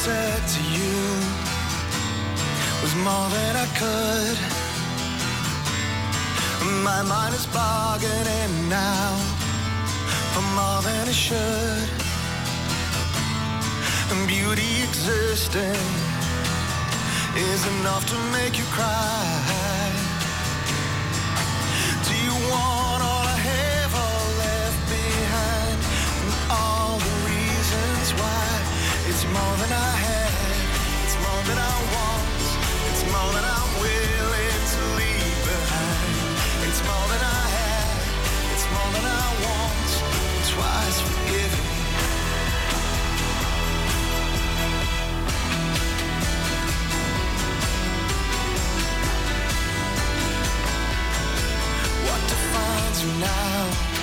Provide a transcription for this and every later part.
said to you was more than I could. My mind is bargaining now for more than it should. And beauty existing is enough to make you cry. Do you want all I have or left behind? And all the reasons why. It's more than I have, it's more than I want, it's more than I'm willing to leave behind. It's more than I have, it's more than I want, twice forgiven. What defines you now?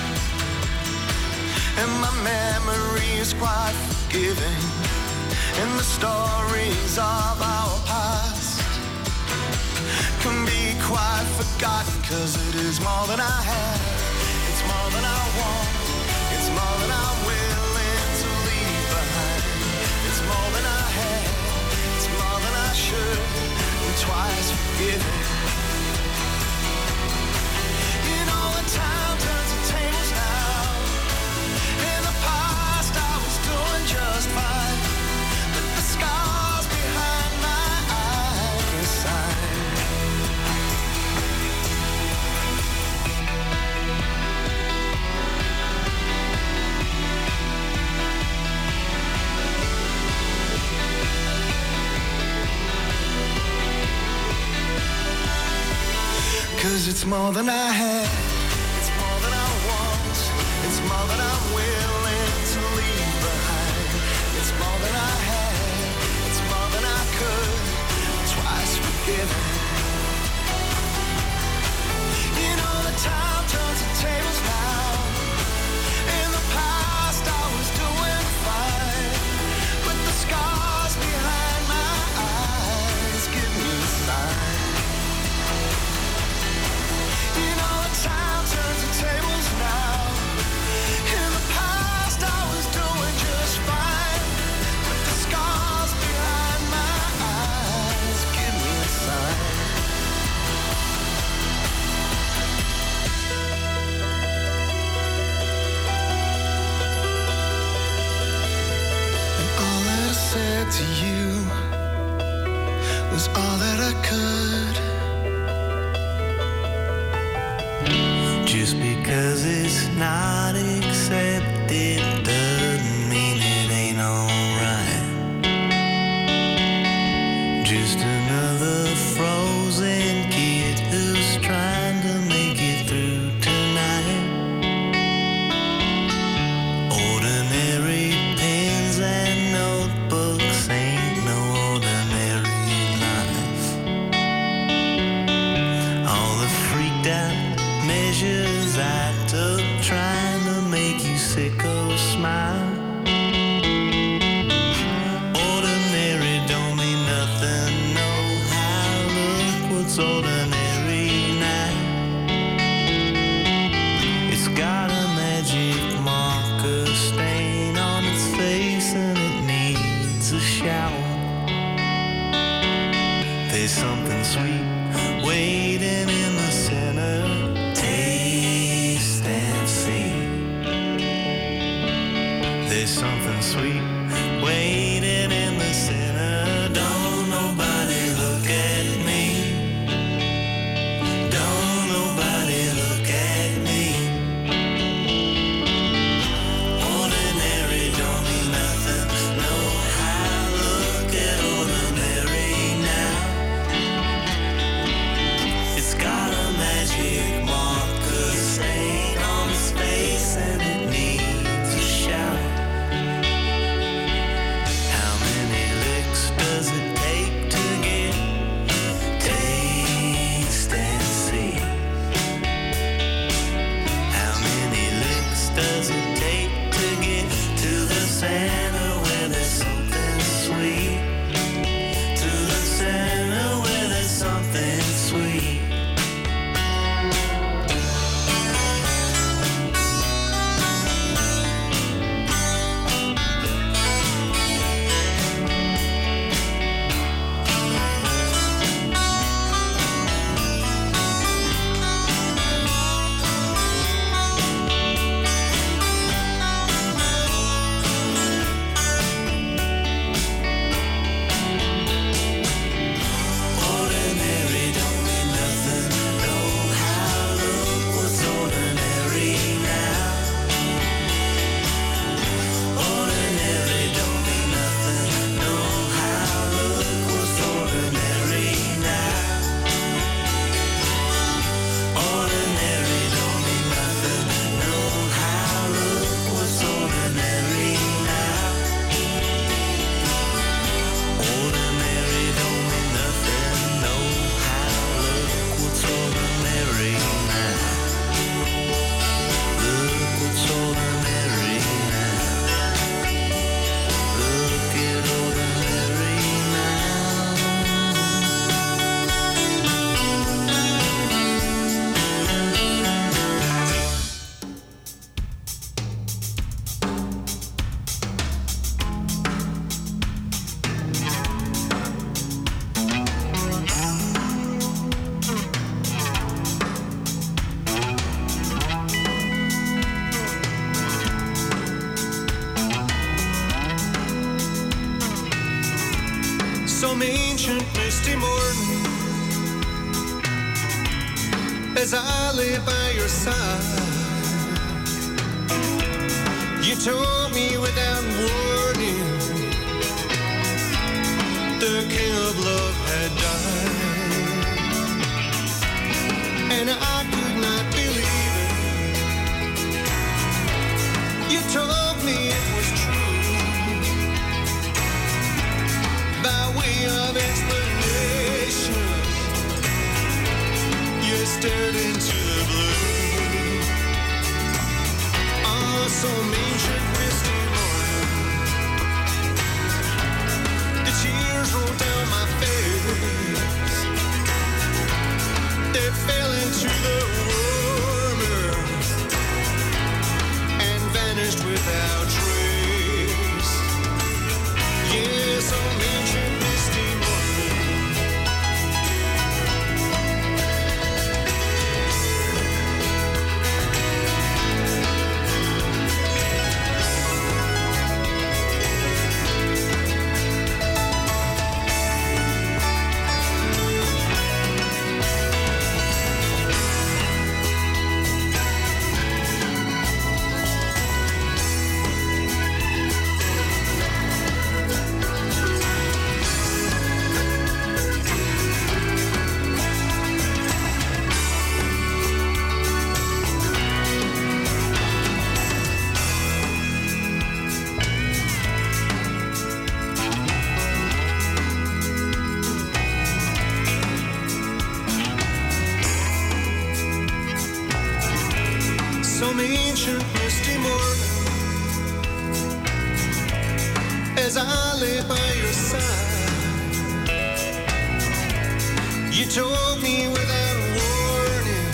And my memory is quite forgiving. And the stories of our past can be quite forgotten, 'cause it is more than I have, it's more than I want, it's more than I'm willing to leave behind. It's more than I have, it's more than I should, and twice forgiven. You know the time turns the tables now. In the past I was doing just fine. Scars behind my eyes sign. Cause it's more than I have, it's more than I want, it's more than I'm willing to leave behind. It's more than I have, it's more than I could, twice forgiven. You know the time turns the tables now. In the past I was doing fine, but the scars behind my eyes give me a sign. You know the time turns the tables now. In the past I was doing just fine, but the scars behind my eyes give me a sign. And all that I said to you was all that I could. Just because it's not accepted doesn't mean it ain't alright. Just another frozen kid who's trying to make it through tonight. Ordinary pens and notebooks ain't no ordinary life. All the freaked out measures I took trying to make you sick or smile. Ordinary don't mean nothing, no how. Look what's ordinary now. It's got a magic marker stain on its face and it needs a shower. There's something sweet waiting in the center. Taste and see. There's something sweet waiting in the center. Don't nobody look at me. Don't nobody look at me. Ordinary don't mean nothing. No how. Look at ordinary now. It's got a magic marker stain on its face and it needs a shower. How many licks does it take to get? Taste and see. How many licks does it take to get to the center where there's something sweet? To the center where there's something sweet. some ancient misty morning, as I lay by your side, you told me without warning the king of love had died, and I could not believe it. You told me it was true, by way of explanation. You stared into the blue. Oh, some ancient misty morning, the tears rolled down my face. They fell into the warm earth and vanished without trace. Yeah, some ancient misty morning. Some ancient misty morning, as I lay by your side, you told me without warning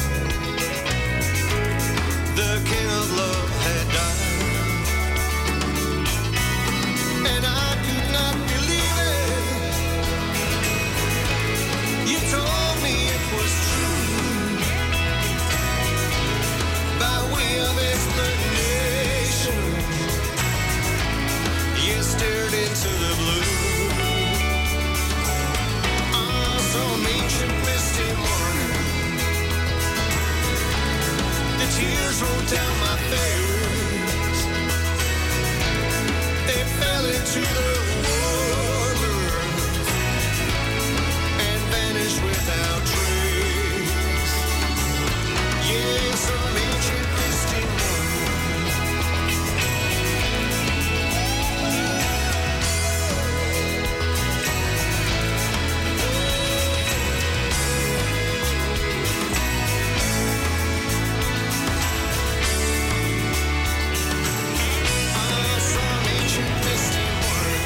the king of love had died, and I could not believe it. You told me it was true, by way of explanation. You stared into the blue. Ah, some ancient misty morning, the tears rolled down my face. They fell into the warm earth and vanished without trace. Yeah, some ancient misty morning. Ah, some ancient misty morning.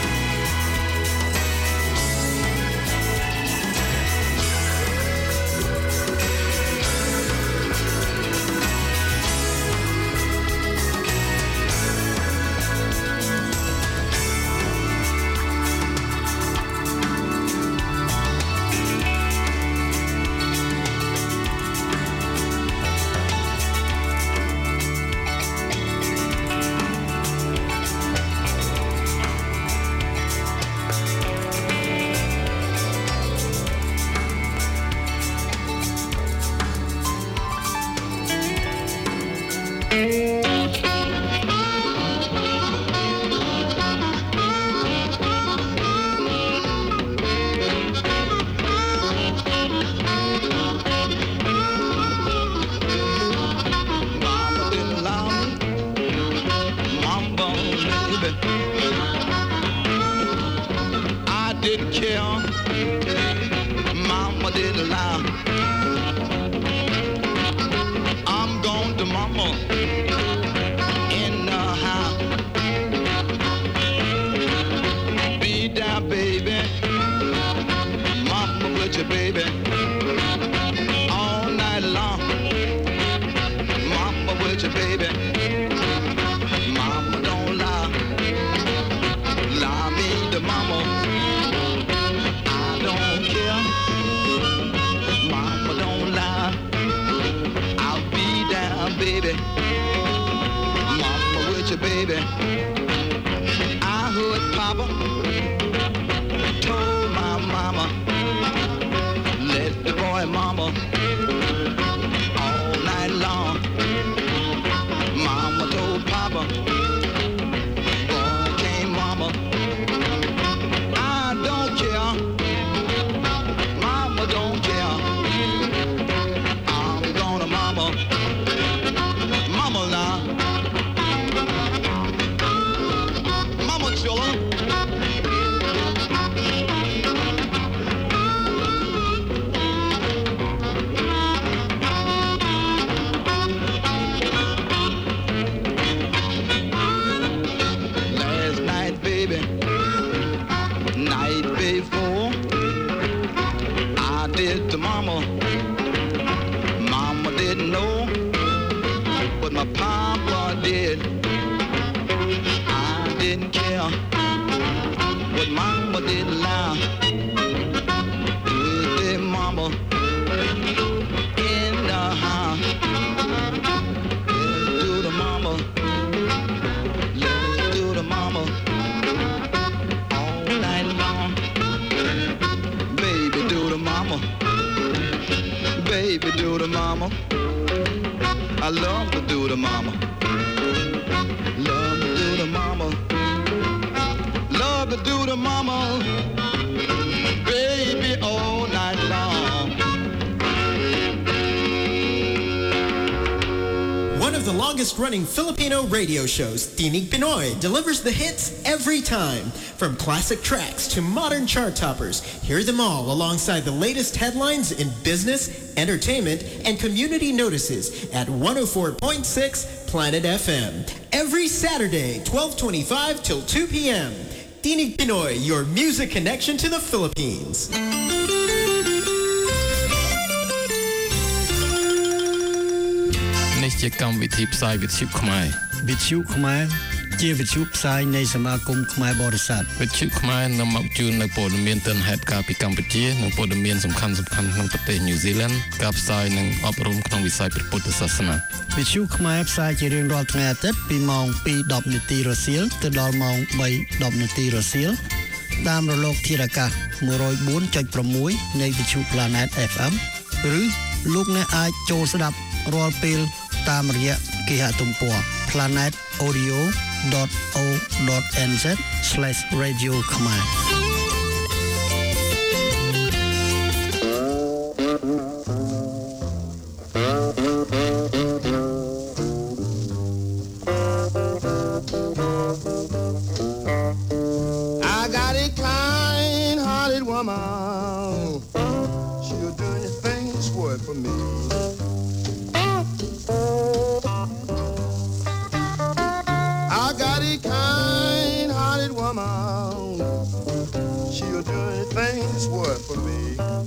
Mama didn't allow me, Mama baby. I didn't care, Mama didn't allow. I'm going to Mama in the house. Be down, baby, Mama with you, baby, all night long. Mama with you, baby. Mama don't lie. Lie me to mama. I don't care. Mama don't lie. I'll be down, baby. Mama with you, baby. I heard Papa told my mama. boy, mama, all night long. Mama told Papa, okay, mama, I don't care. Mama don't care. I'm gonna mama now. Mama children. To mama, mama didn't know, but my papa did. I didn't care, but mama didn't lie. With mama in the house, let's do the mama, let's do the mama all night long. Baby, do the mama. Baby, do the mama. I love to do the mama. Love to do the mama. Love to do the mama. Baby, all night long. One of the longest-running Filipino radio shows, Tinig Pinoy, delivers the hits every time. From classic tracks to modern chart toppers, hear them all alongside the latest headlines in business, entertainment, and community notices at 104.6 Planet FM. Every Saturday, 12:25 till 2 p.m. Tinig Pinoy, your music connection to the Philippines. នេះជាកម្មវិធីផ្សាយវិទ្យុខ្មែរវិទ្យុខ្មែរជាវិទ្យុផ្សាយនៃសមាគមខ្មែរបរិស័ទវិទ្យុខ្មែរនាំមកជូននៅព័ត៌មានទិន្នហេតុការពីកម្ពុជានិងព័ត៌មានសំខាន់ៗក្នុងប្រទេសញូហ្សេឡង់ការផ្សាយនិងអប់រំក្នុងវិស័យព្រះពុទ្ធសាសនាវិទ្យុខ្មែរផ្សាយជារៀងរាល់ថ្ងៃអាទិត្យពីម៉ោង 2:10 នាទីរសៀលទៅដល់ម៉ោង 3:10 នាទីរសៀលតាមរលកធាតុអាកាស 104.6 នៃវិទ្យុ Planet FM ឬលោកអ្នកអាចចូលស្ដាប់រាល់ពេលតាមរយៈគេហទំព័រ planetaudio.o.nz/radio ខ្មែរ I got a kind-hearted woman. She'll do anything that's worth for me. I got a kind-hearted woman. She'll do anything that's worth for me.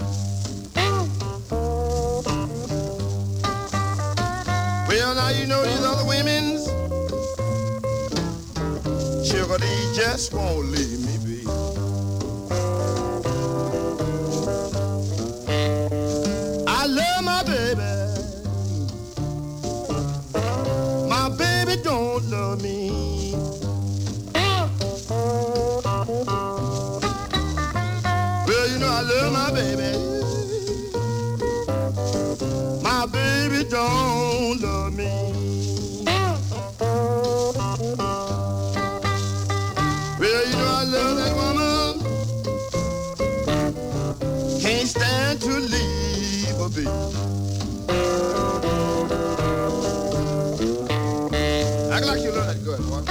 Well, now you know these other women's sugar, they just won't leave me be. I love my baby. My baby don't love me. Well, you know I love my baby. My baby don't love me. Well, you know I love that woman. Can't stand to leave her be. Act like you love that good, boy.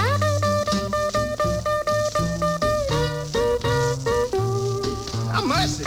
Have mercy.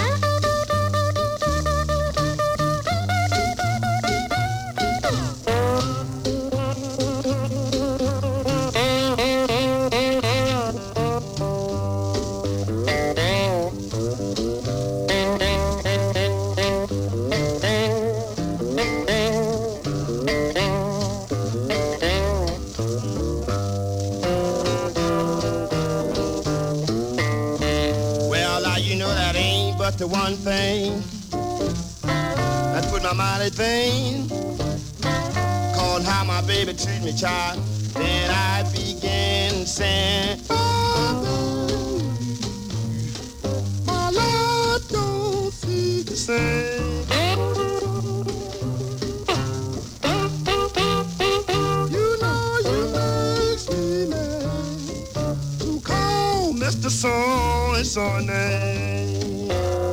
The one thing that put my mind at vain, called how my baby treat me, child. Then I began saying, oh, my Lord don't see the same. the soul is so name.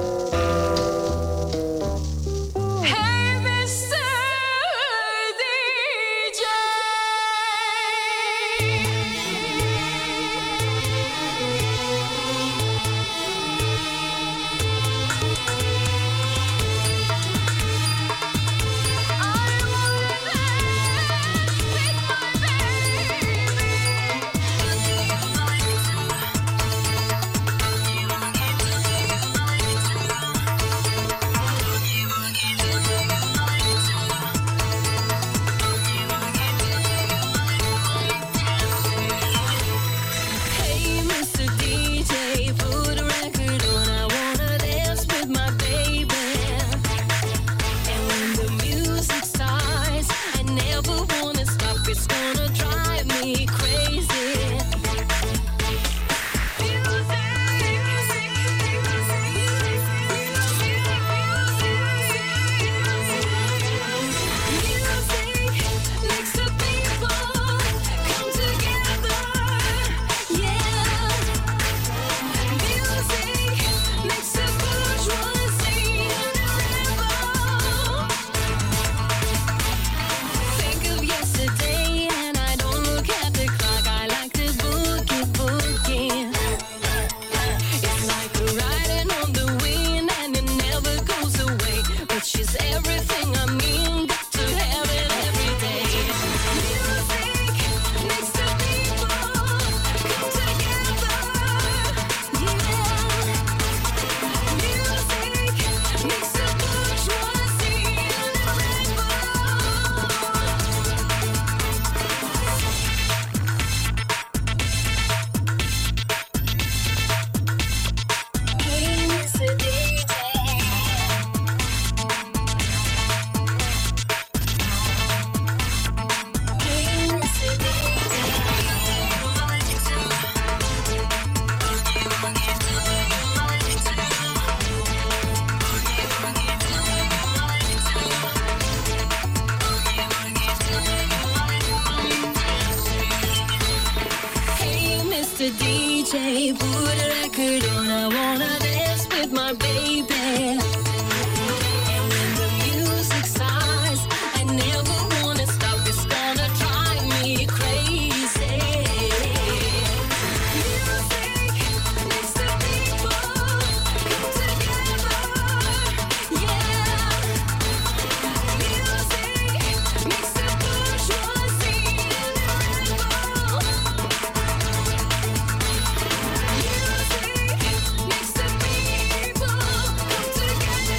Hey, Mr. DJ. Hey, Mr. DJ, put a record on. I wanna dance with my baby. And when the music starts, I never wanna stop. It's gonna drive me crazy. Music makes the people come together. Yeah. Music makes the bourgeoisie rebel. Think of yesterday and I don't look at the clock. I like the boogie boogie. It's like a riding on the wind and it never goes away. But she's everything I mean, got to have it every day. Music makes the people come together. Yeah. Music makes the bourgeoisie rebel. Hey, Mr. DJ. Hey, Mr. Hey, Mr. DJ, put a record on. I wanna dance with my baby. And when the music starts, I never wanna stop. It's gonna drive me crazy. Music makes the people come together. Yeah. Music makes the bourgeoisie rebel. Music makes the people come together.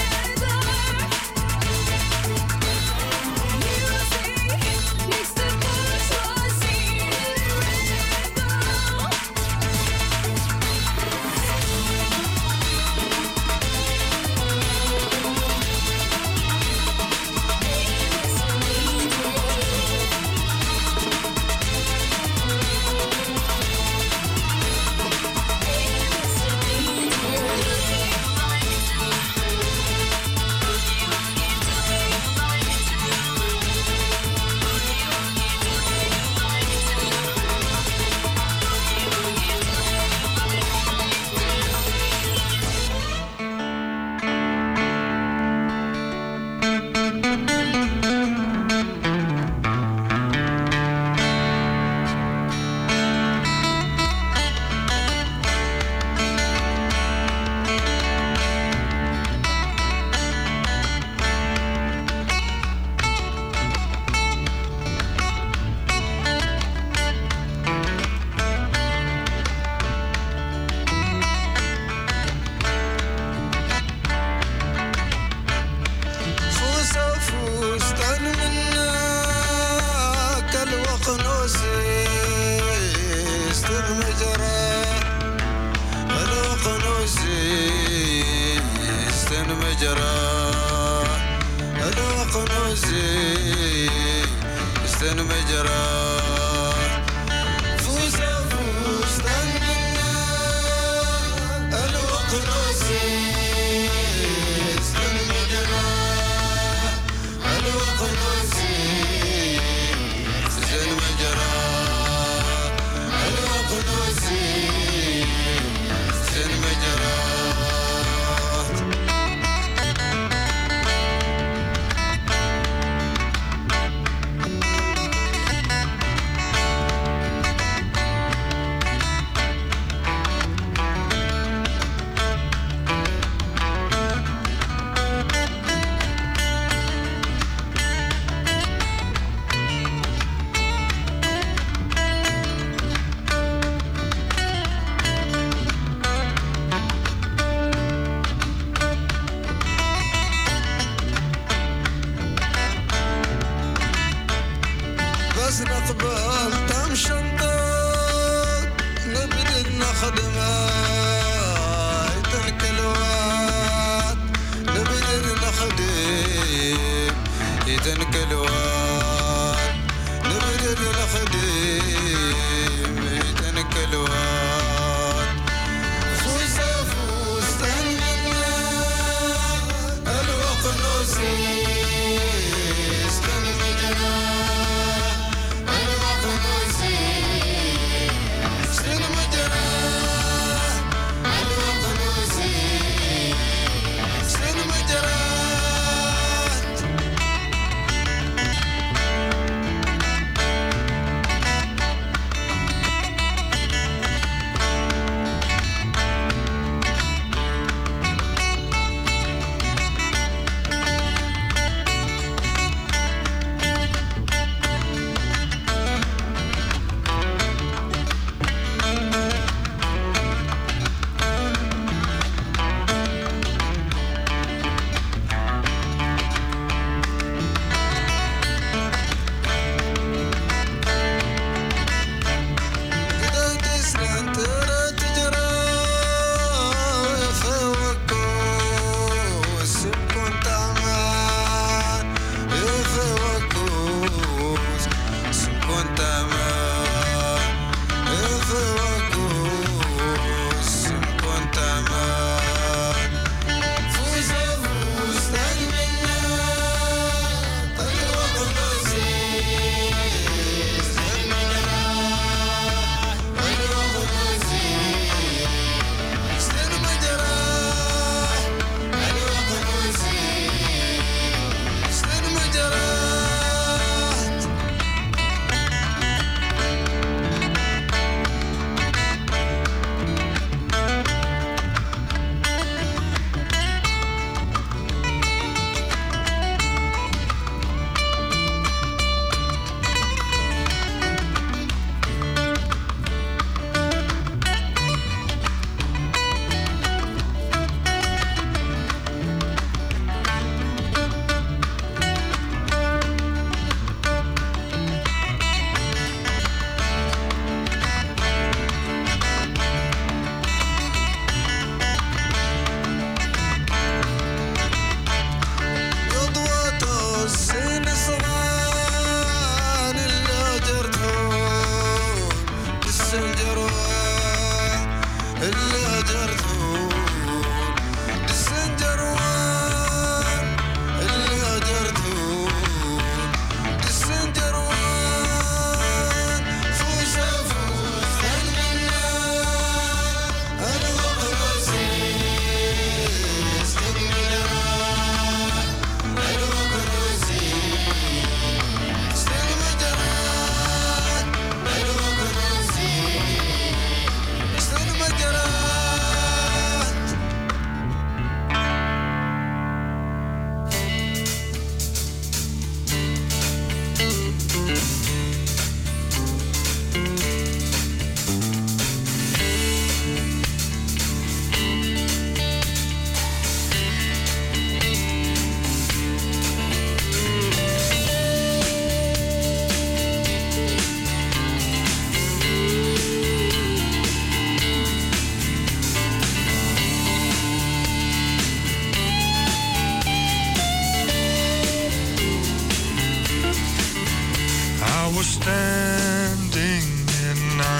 standing in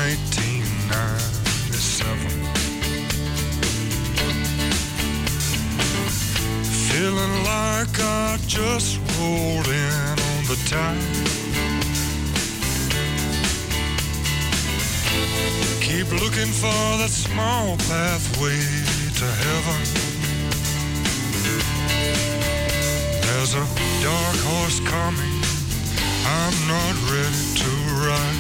1997, feeling like I just rolled in on the tide. Keep looking for that small pathway to heaven. There's a dark horse coming, I'm not ready to ride.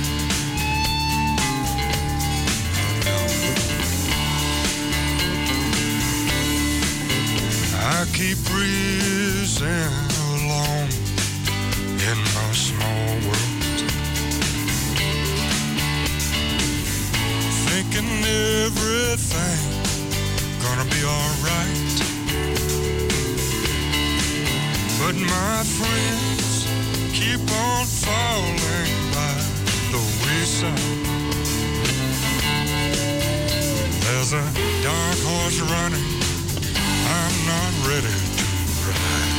I keep breezing along in my small world, thinking everything gonna be alright. But my friends keep on falling by the wayside. There's a dark horse running, I'm not ready to ride.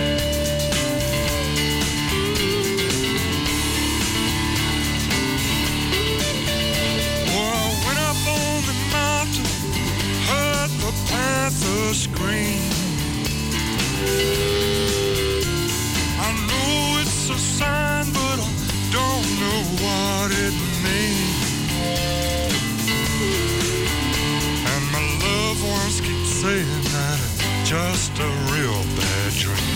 Well, I went up on the mountain, heard the panther scream. I know it's a sign, but I don't know what it means. And my loved ones keep saying that it's just a real bad dream.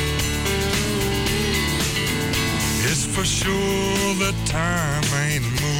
For sure the time ain't moving